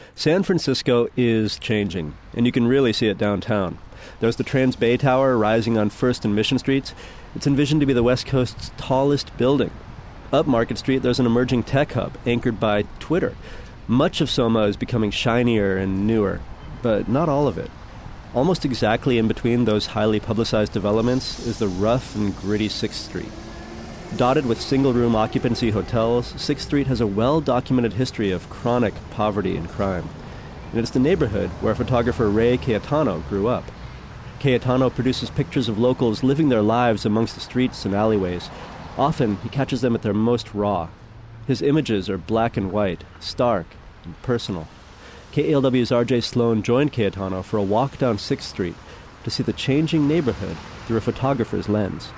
San Francisco is changing, and you can really see it downtown. There's the Trans Bay Tower rising on 1st and Mission Streets. It's envisioned to be the West Coast's tallest building. Up Market Street, there's an emerging tech hub anchored by Twitter. Much of Soma is becoming shinier and newer, but not all of it. Almost exactly in between those highly publicized developments is the rough and gritty 6th Street. Dotted with single-room occupancy hotels, 6th Street has a well-documented history of chronic poverty and crime. And it's the neighborhood where photographer Ray Cayetano grew up. Cayetano produces pictures of locals living their lives amongst the streets and alleyways. Often, he catches them at their most raw. His images are black and white, stark and personal. KALW's RJ Sloan joined Cayetano for a walk down 6th Street to see the changing neighborhood through a photographer's lens.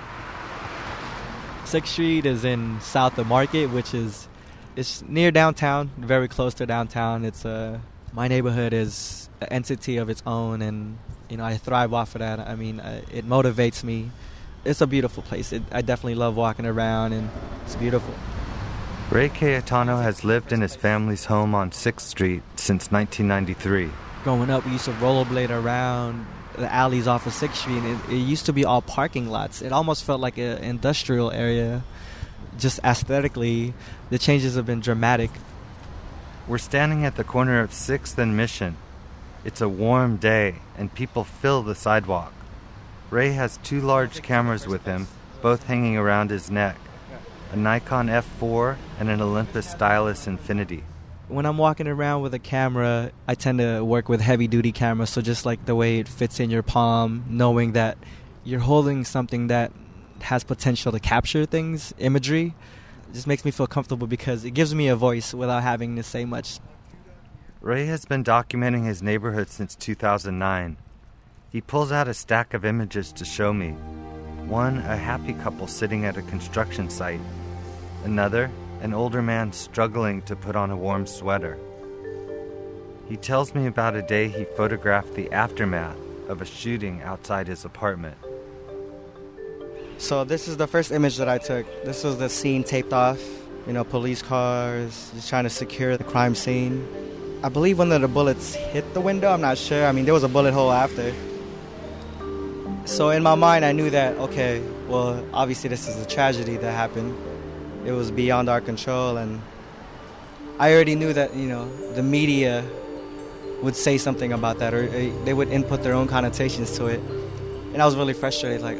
6th Street is in South of Market, which is it's near downtown, very close to downtown. It's my neighborhood is an entity of its own, and I thrive off of that. I mean, it motivates me. It's a beautiful place. I definitely love walking around, and it's beautiful. Ray Cayetano has lived in his family's home on 6th Street since 1993. Growing up, we used to rollerblade around the alleys off of 6th Street, and it used to be all parking lots. It almost felt like an industrial area. Just aesthetically, the changes have been dramatic. We're standing at the corner of 6th and Mission. It's a warm day, and people fill the sidewalk. Ray has 2 large cameras with him, both hanging around his neck. A Nikon F4 and an Olympus Stylus Infinity. When I'm walking around with a camera, I tend to work with heavy-duty cameras, so just like the way it fits in your palm, knowing that you're holding something that has potential to capture things, imagery, it just makes me feel comfortable because it gives me a voice without having to say much. Ray has been documenting his neighborhood since 2009. He pulls out a stack of images to show me. One, a happy couple sitting at a construction site. Another, an older man struggling to put on a warm sweater. He tells me about a day he photographed the aftermath of a shooting outside his apartment. So this is the first image that I took. This was the scene taped off. Police cars, just trying to secure the crime scene. I believe one of the bullets hit the window. I'm not sure. I mean, there was a bullet hole after. So in my mind, I knew that, okay, well, obviously this is a tragedy that happened. It was beyond our control, and I already knew that, the media would say something about that, or they would input their own connotations to it. And I was really frustrated, the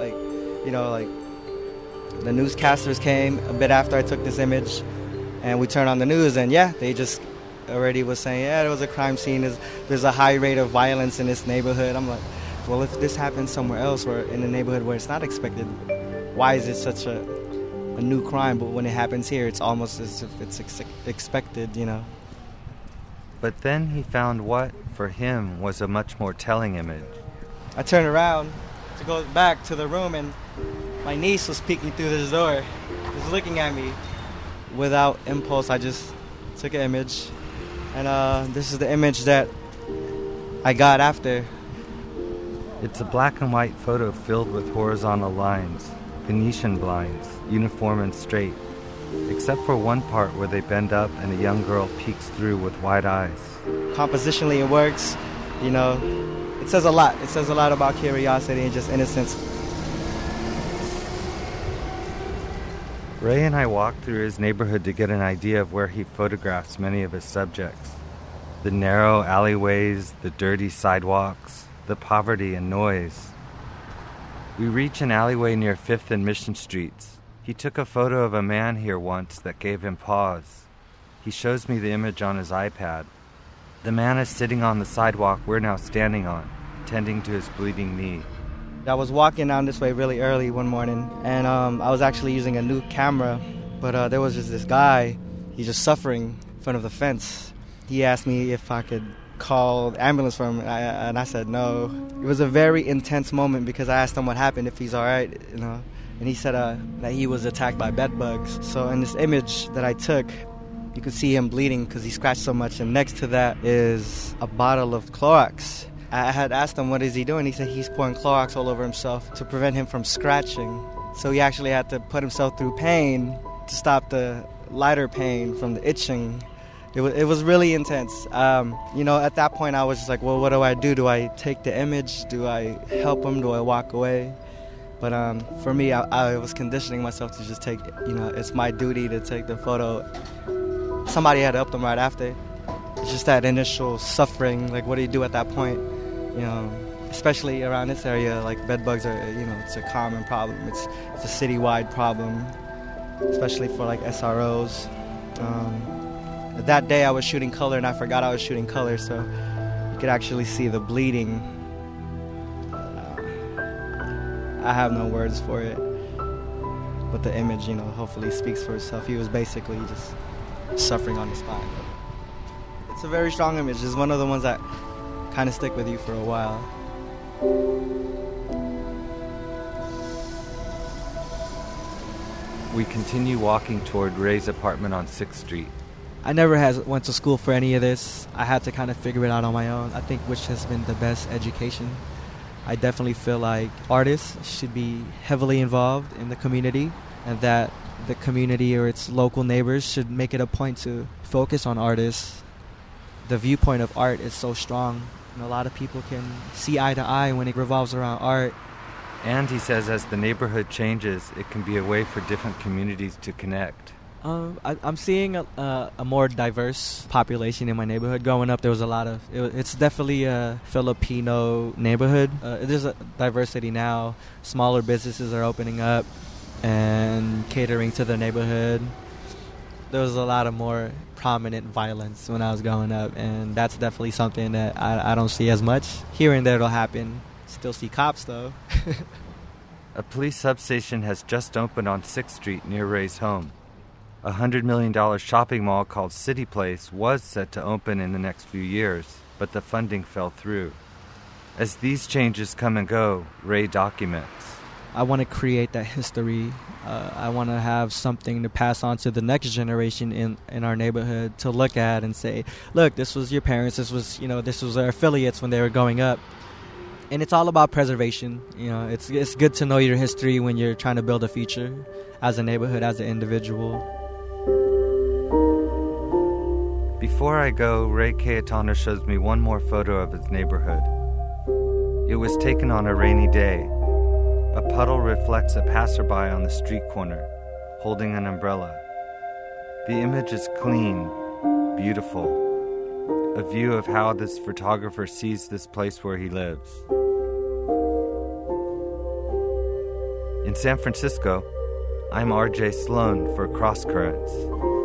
newscasters came a bit after I took this image, and we turned on the news, and they just already was saying, there was a crime scene, there's a high rate of violence in this neighborhood. I'm like, well, if this happens somewhere else or in a neighborhood where it's not expected, why is it such a new crime? But when it happens here, it's almost as if it's expected, But then he found what, for him, was a much more telling image. I turned around to go back to the room, and my niece was peeking through this door, just looking at me. Without impulse, I just took an image. And this is the image that I got after. It's a black and white photo filled with horizontal lines, Venetian blinds, uniform and straight, except for one part where they bend up and a young girl peeks through with wide eyes. Compositionally, it works. It says a lot. It says a lot about curiosity and just innocence. Ray and I walked through his neighborhood to get an idea of where he photographs many of his subjects. The narrow alleyways, the dirty sidewalks, the poverty and noise. We reach an alleyway near 5th and Mission Streets. He took a photo of a man here once that gave him pause. He shows me the image on his iPad. The man is sitting on the sidewalk we're now standing on, tending to his bleeding knee. I was walking down this way really early one morning, and I was actually using a new camera, but there was just this guy. He's just suffering in front of the fence. He asked me if I could call the ambulance for him, and I said no. It was a very intense moment because I asked him what happened, if he's all right, and he said that he was attacked by bed bugs. So in this image that I took, you could see him bleeding because he scratched so much, and next to that is a bottle of Clorox. I had asked him, what is he doing? He said he's pouring Clorox all over himself to prevent him from scratching. So he actually had to put himself through pain to stop the lighter pain from the itching. It It was really intense. At that point I was just like, well, what do I do? Do I take the image? Do I help him? Do I walk away? But for me, I was conditioning myself to just take, it's my duty to take the photo. Somebody had helped him right after. It's just that initial suffering, like what do you do at that point? Especially around this area, like bed bugs are, it's a common problem. It's a citywide problem, especially for like SROs. That day I was shooting color and I forgot I was shooting color, so you could actually see the bleeding. I have no words for it, but the image, hopefully speaks for itself. He was basically just suffering on the spot. It's a very strong image. It's one of the ones that kind of stick with you for a while. We continue walking toward Ray's apartment on 6th Street. I never went to school for any of this. I had to kind of figure it out on my own, I think, which has been the best education. I definitely feel like artists should be heavily involved in the community, and that the community or its local neighbors should make it a point to focus on artists. The viewpoint of art is so strong, and a lot of people can see eye to eye when it revolves around art. And he says as the neighborhood changes, it can be a way for different communities to connect. I'm seeing a more diverse population in my neighborhood. Growing up, there was it's definitely a Filipino neighborhood. There's a diversity now. Smaller businesses are opening up and catering to the neighborhood. There was a lot of more prominent violence when I was growing up, and that's definitely something that I don't see as much. Here and there it'll happen. Still see cops, though. A police substation has just opened on 6th Street near Ray's home. A $100 million shopping mall called City Place was set to open in the next few years, but the funding fell through. As these changes come and go, Ray documents. I want to create that history. I want to have something to pass on to the next generation in our neighborhood to look at and say, look, this was your parents, this was our affiliates when they were growing up. And it's all about preservation. It's good to know your history when you're trying to build a future as a neighborhood, as an individual. Before I go, Ray Cayetano shows me one more photo of his neighborhood. It was taken on a rainy day. A puddle reflects a passerby on the street corner, holding an umbrella. The image is clean, beautiful, a view of how this photographer sees this place where he lives. In San Francisco, I'm RJ Sloan for Cross Currents.